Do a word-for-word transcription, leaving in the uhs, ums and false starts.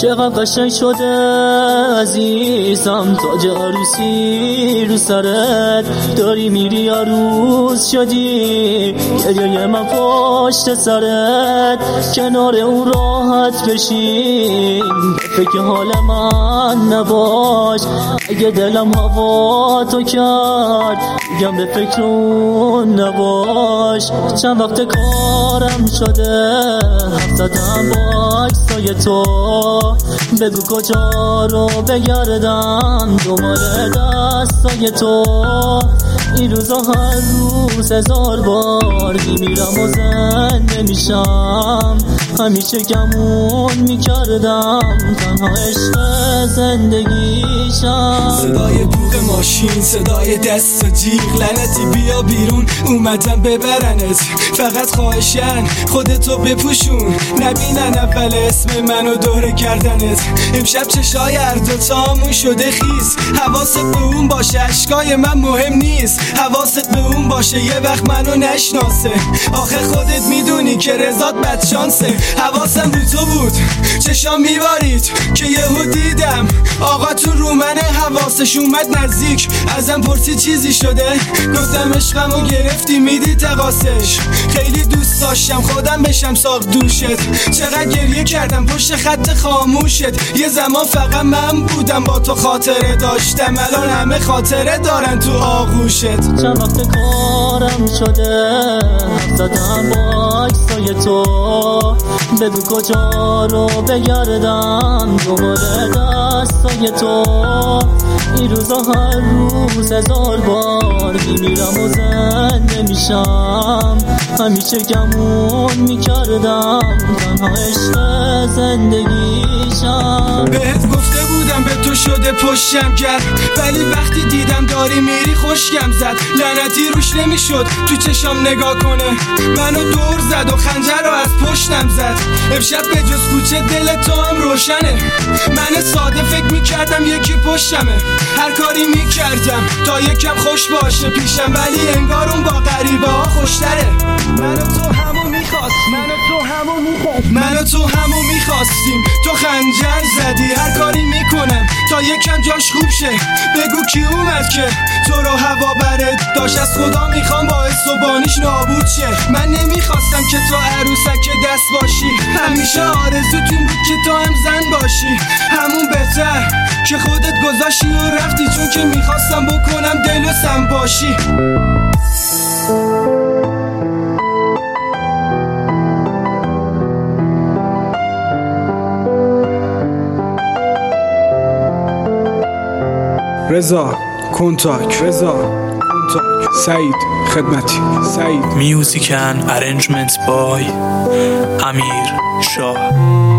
چقدر قشنگ شده عزیزم، تاج عروسی رو سرت داری میری عروس شدی، گریه من پشت سرت کنار اون راحت بشین، فکر حال من نباش اگه دلم هوا تو کرد، میگم به فکر اون نباش. چند وقت کارم شده حرف زدم با عکسای تو، بگو کجا رو بگردم دنبال دستای تو، این روزا هر روز هزار بار میمیرم و زنده میشم، همیشه گمون میکردم تنها عشق زندگیشم. صدای بوق ماشین، صدای دست و جیغ، لعنتی بیا بیرون اومدم ببرنت، فقط خواهشن خودتو بپوشون نبینن اول اسم منو دوره کردنت. امشب چشای هر دوتامون شده خیز، حواست به اون باشه اشکای من مهم نیست، حواست به اون باشه یه وقت منو نشناسه، آخه خودت میدونی که رضات بدشانسه. حواسم رو تو بود چشام میبارید که یهو دیدم آقا تو رو منه، حواسش اومد نزدیک ازم پرسی چیزی شده، گفتم عشقمو گرفتی میدی تقاسش، خیلی دوست داشتم خودم بشم ساق دوشت، چقدر گریه کردم پشت خط خاموشت، یه زمان فقط من بودم با تو خاطره داشتم، الان همه خاطره دارن تو آغوشت. چند وقت کارم شده حرف زدم با عکسای تو، بگو کجا رو بگردم دنبال دستای تو، این روزا هر روز هزار بار میمیرم و زنده میشم، همیشه گمون میکردم تنها عشق زندگیشم. بهت گفته بودم به تو شده پشتم کرد، ولی وقتی دیدم داری میری خوشگم زد، لعنتی روش نمیشد تو چشام نگاه کنه، منو دور زد و خنجر رو از پشتم زد. امشب به جز کوچه دل تو هم روشنه، من ساده فکر میکردم یکی پشتمه، هر کاری میکردم تا یکم خوش باشه پیشم، ولی انگار اون با غریبه ها خوشتره. منو تو همو میخواست منو تو همو میخواست منو تو همو میخواستیم، تو خنجر زدی هر کاری میکنم تا یکم جاش خوب شه، بگو کی اومد که تو رو هوا برد داشت، از خدا میخوام باعث و بانیش نابود شه. من نمیخواستم که تو عروسک دست باشی، همیشه آرزوتون بود که تو هم زن باشی، همون بهتر که خودت گذاشتی و رفتی، چون که میخواستم بکنم دل و سم باشی. رضا کنتاک رضا کنتاک سعید خدمتی سعید میوزیک اند ارنجمنت بای امیر شاه.